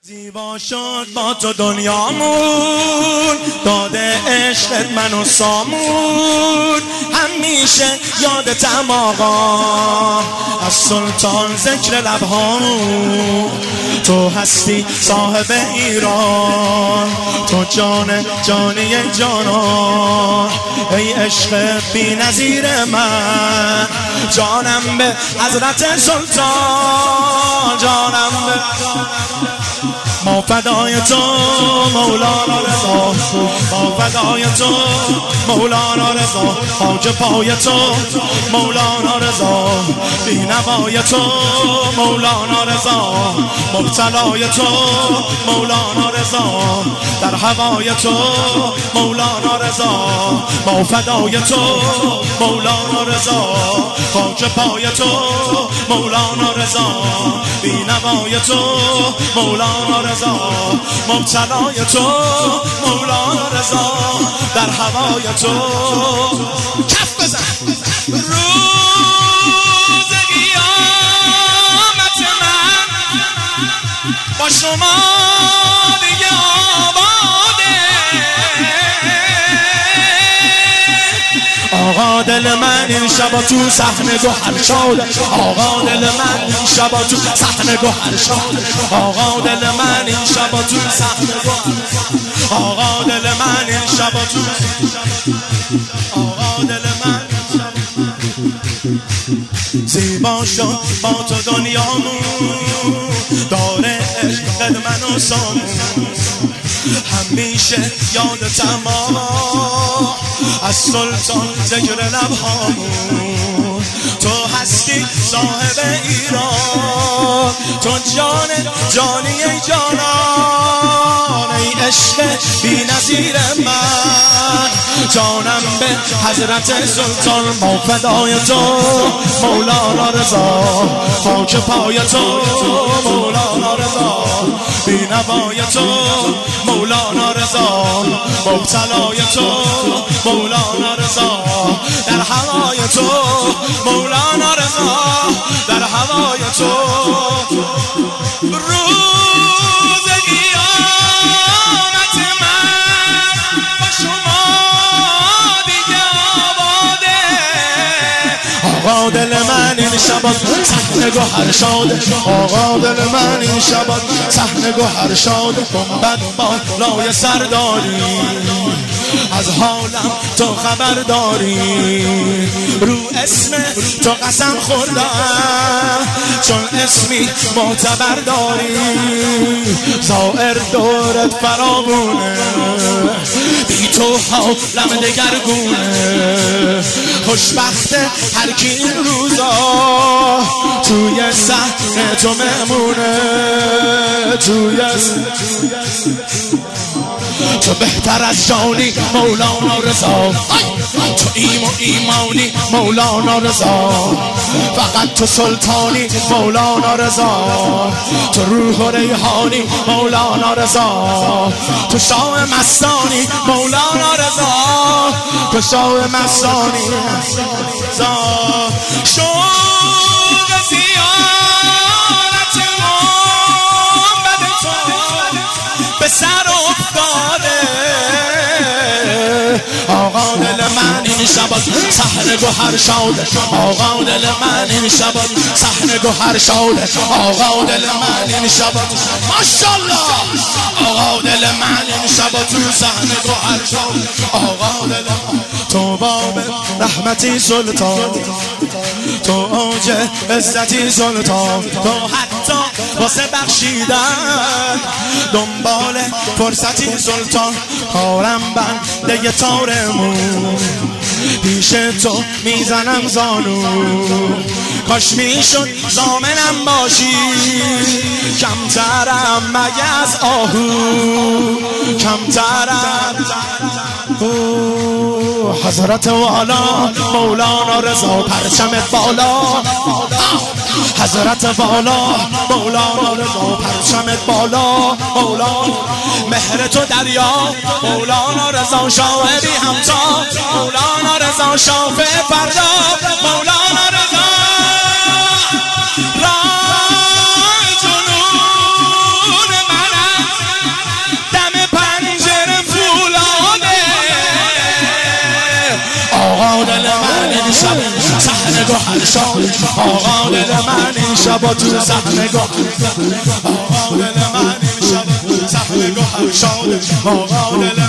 زیبا شد با تو دنیامون، داده عشقت منو سامون. همیشه یادتم آقا، از سلطان ذکر لبهامون. تو هستی صاحب ایران، تو جانی جانان. ای عشق بی نظیر من، جانم به حضرت سلطان. جانم به ما فدای تو مولانا رضا، ما فدای تو مولانا رضا. خاک پای تو مولانا رضا، بینوای تو مولانا رضا. مبتلای تو مولانا رضا، در هوای تو مولانا رضا. ما فدای تو مولانا رضا، خاک پای تو مولانا رضا. بینوای تو مولانا رضا، مبتلای تو مولانا رضا، در هوای تو. کف بزن. روز قیامت من با شما دیگه آباده. آقا دل من این شبا تو صحنه گوهر شده. آقا دل من این شبا تو صحنه گوهر شده. آقا دل من این شبا تو صحنه گوهر. آقا دل من این شبا تو. آقا دل من زیبا شد با تو دنیامون، داره عشقت منو سامون. همیشه یادتم آقا، از سلطان ذکر لبهامون. تو هستی صاحب ایران، تو جانی جانان. ای عشق بی نظیر من، جانم به حضرت سلطان. ما فدای تو مولانا رضا، خاک پای تو مولانا رضا. بینوای تو مولانا رضا، مبتلای تو مولانا رضا. در هوای تو مولانا رضا، در هوای تو. روز قیامت من با شما دیگه آباده. آقا دل من این شبا صحنه گوهر شده. آقا دل من این شبا صحنه گوهر شده. گنبد بالای سر داری، از حالم تو خبر داری. رو اسم تو قسم خوردم، چون اسمی معتبر داری. ظاهر دورت فراوونه، بی تو حالم دگرگونه. خوشبخت هر کی این روزا توی صحنه تو مهمونه. تو بهتر از جانی مولانا رضا، تو ایمانی مولانا رضا. فقط تو سلطانی مولانا رضا، تو روح و ریحانی مولانا رضا. تو شاه مستانی مولانا رضا، تو شاه مستانی رضا. شوق زیارت گنبد تو به سر افتاده. آقا دل من این شبا صحنه گوهر شده. آقا دل من این شبا صحنه گوهر شده. آقا دل من این شبا ماشاءالله. آقا دل من این شبا تو صحنه گوهر شده. آقا دل تو باب رحمتی سلطان، تو اوج عزتی سلطان. تو حتی واسه بخشیدن دنبال فرصتی سلطان. کارم بنده تارمون، پیش تو میزنم زانو. کاش میشد ضامنم باشی، کمترم مگه از آهو. کمترم حضرت والا مولانا رضا. پرچمت بالا حضرت والا مولانا رضا. پرچمت بالا مولانا. مهر تو دریا مولانا رضا. شاهدی همتا مولانا رضا. شافع فردا مولانا رضا. راه جنون من صحن گوهر شاد آقا دل من این شبا تو صحن گوهر آقا دل من این شبا صحن گوهر شاد آقا دل